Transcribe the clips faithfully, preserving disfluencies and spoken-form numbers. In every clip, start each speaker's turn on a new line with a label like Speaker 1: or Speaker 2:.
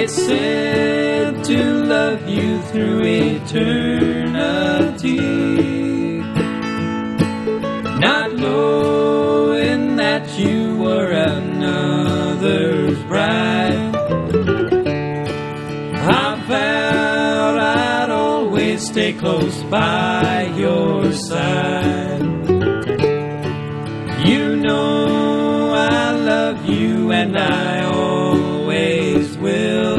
Speaker 1: It's said to love you through eternity, not knowing that you were another's bride. I vowed I'd always stay close by your side. You know I love you and I always will.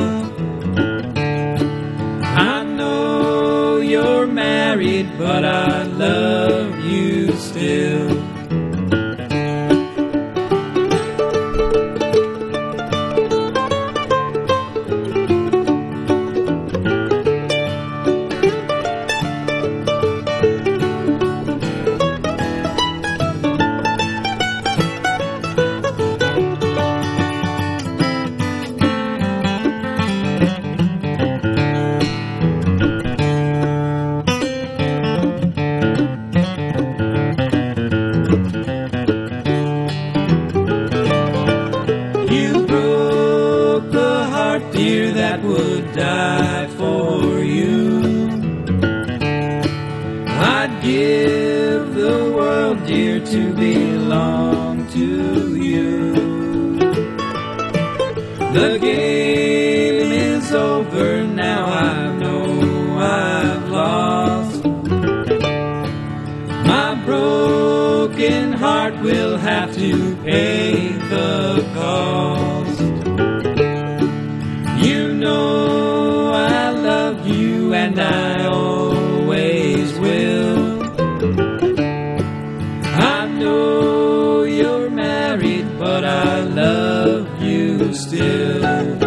Speaker 1: I know you're married, but I love you still. Dear, that would die for you. I'd give the world, dear, to belong to you. The game is over now, I know I've lost. My broken heart will have to pay the cost. You know I love you and I always will. I know you're married, but I love you still.